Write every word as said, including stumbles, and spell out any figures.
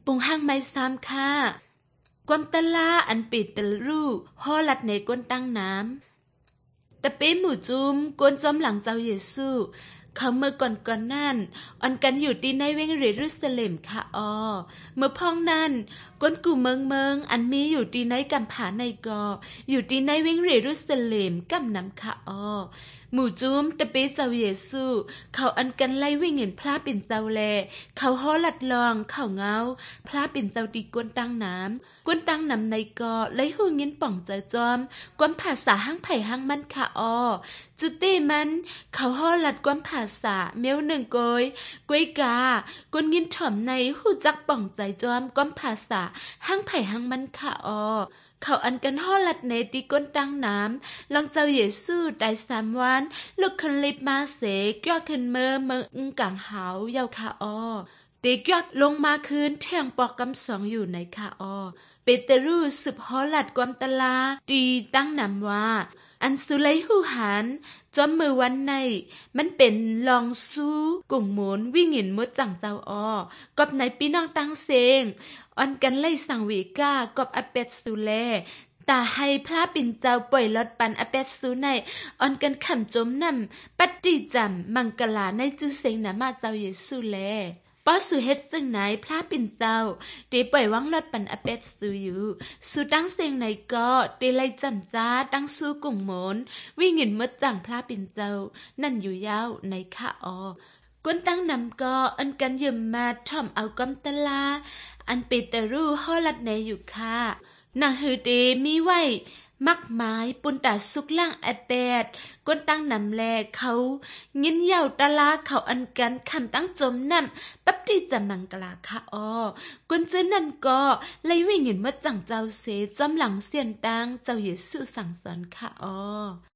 ปุงหังไม่ซ้ำค่ะความตะลาอันปิดตะรูห่อลัดในก้นตั้งน้ำตะเป้หมู่จุมก้นจอมหลังเจ้าเยซูเขาเมื่อก่อนก่อนนั่นอันกันอยู่ที่ในเวงเยรูซาเล็มค่ะออเมื่อพ้องนั่นก้นกูเมืองเมืองอันมีอยู่ที่ในกำผาในกออยู่ที่ในเวงเยรูซาเล็มกำนำค่ะออหมู่จุมตะเป้เจ้าเยซูเขาอันกันไล่วิ่งเห็นพระเป็นเจ้าแลเขาฮ้อลัดลองเขาเงาพระเป็นเจ้าดีก้นตั้งน้ำก้นตั้งน้ำในกอไล่หูเงินป่องเจอจอมก้นภาษาห้างไผ่ห้างมันค่ะออจุดเต้มันเขาฮ้อลัดก้นภาษาเมียวหนึ่งโกยกวยกาก้นเงินถ่อมในหูจักป่องใจจอมก้นภาษาห้างไผ่ห้างมันค่ะออเขาอันกันห่อลัดเนตีก้นตั้งน้ำลองเจ้าเยซูได้สามวันลุกขึ้นลิบมาเสกยอดขึ้นเมื่อเมืองกังหาวเยาค่ะออเด็กยอดลงมาคืนแทงปอกกำสองอยู่ในค่ะออเปเตรูสืบห่อลัดความตะลาดีตั้งนำว่าอันสุไลหูหันจอมมือวันในมันเป็นลองสู้กุ่งหมุนวิ่งหินมดจังเจ้าออกับในปีน้องตั้งเซงอันกันไล่สังเวกากับอเป็ดสุแลตาให้พระปิ่นเจ้าปล่อยลอดปันอเป็ดสุในอันกันขำจมนำปัดติจำมังกลาในจื้อเซงนามาเจ้าเยซูแลป้อสุเฮ็ดจึงไหนพระปิ่นเจ้าเตปล่อยวังลอดปันอเป็ดสูอยู่สูตั้งเสียงไหนก็เตไลจำจ้าตั้งสู้กุ่งหมนวิ่งเงินมดจังพระปิ่นเจ้านั่นอยู่ยาวในข้าออก้นตั้งนำก็อันกันยืมมาถ่อมเอากำตะลาอันเปตรูห่อลัดในอยู่ค่ะนางฮือเตมีไว้มักไม้ปุนตาสุกล่างไอแปดก้นตั้งนำแลเขายินเย่าตะลาเขาอันกันคำตั้งจมนำปั๊บที่จะมังกลาค่ะออก้นซื้อนั่นก็เลยวิ่งเห็นเมื่อจังเจ้าเสจอมหลังเสียนตังเจ้าเยซูสั่งสอนค่ะออ